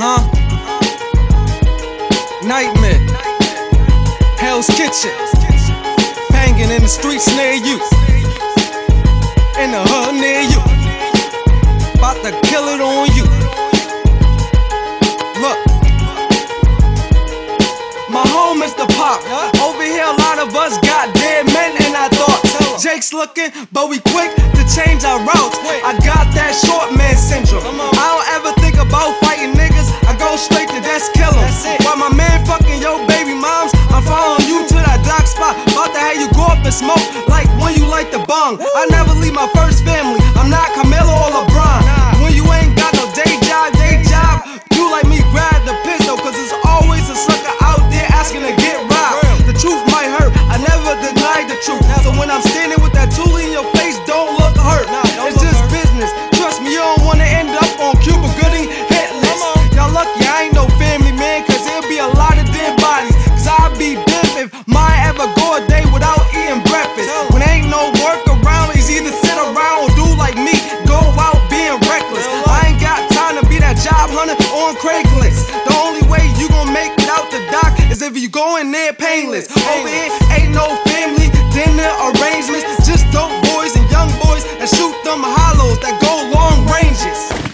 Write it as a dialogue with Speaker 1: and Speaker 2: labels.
Speaker 1: Nightmare, Hell's Kitchen, banging in the streets near you, in the hood near you, about to kill it on you. Look, my home is the Pop. Over here a lot of us got dead men in our thoughts. Jake's looking, but we quick to change our routes. I got that short man syndrome. I don't ever think about fighting niggas, I go straight to death, kill 'em. While my man fucking your baby moms, I'm following you to that dark spot, about to have you go up and smoke like when you light the bong. I never leave my first family, I'm not Camilo or LeBron. When you ain't got no day job, you like me grab the pistol, cause there's always a sucker out there asking to get robbed. The truth might hurt, I never denied the truth. So when I'm standing with that tool in your face, don't look hurt. It's just business, trust me, you don't wanna end up on Cuba Gooding hit list. Y'all lucky I ain't no family man, cause there'll be a lot of dead bodies. Cause I'd be dead if mine ever go a day without eating breakfast. When ain't no work around, it's either sit around or do like me, go out being reckless. I ain't got time to be that job hunter on Craigslist. The only way you gon' make it out the dock is if you go in there painless. Over here ain't no family dinner arrangements, just dope boys and young boys that shoot them hollows that go long ranges.